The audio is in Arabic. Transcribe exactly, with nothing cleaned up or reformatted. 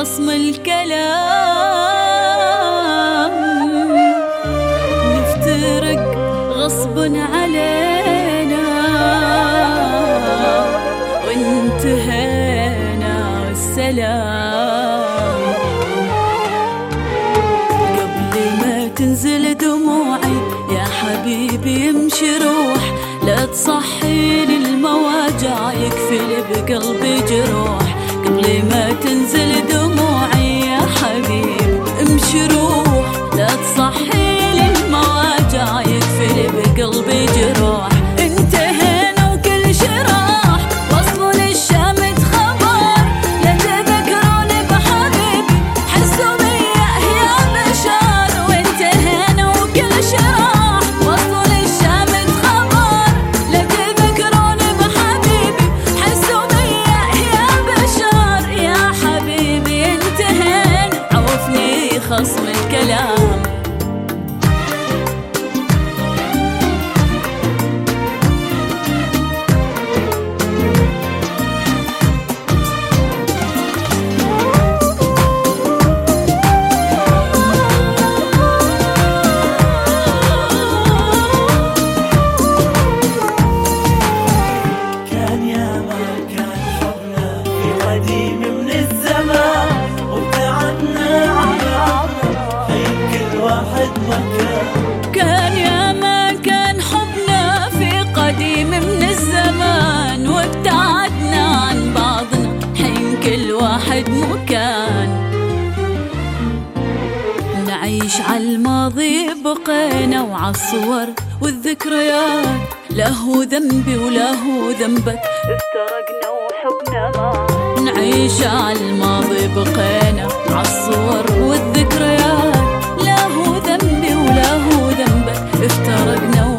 خصم الكلام، نفترق غصب علينا وانتهينا والسلام. قبل ما تنزل دموعي يا حبيبي امشي روح، لا تصحيني المواجع يكفل بقلبي جروح. قبل ما تنزل دموعي يا حبيبي امشي روح، لا تصحيني المواجع يكفل بقلبي جروح. انتهينا وكل شراح وصل الشامت خبر، لا تذكروني بحبيبي حسوا بيا يا بشر. وانتهينا وكل شراح وصل الشامت خبر، لا تذكروني بحبيبي حسوا بيا يا بشر. يا حبيبي انتهينا عوفني خصم الكلام. كان يا ما كان حبنا في قديم من الزمان، وابتعدنا عن بعضنا حين كل واحد مكان. نعيش عالماضي بقينا وعالصور والذكريات، لا هو ذنبي ولا هو ذنبك افترقنا وحبنا معا. نعيش عالماضي بقينا عالصور والذكريات، لا هو ذنبي ولا هو ذنبك افترقنا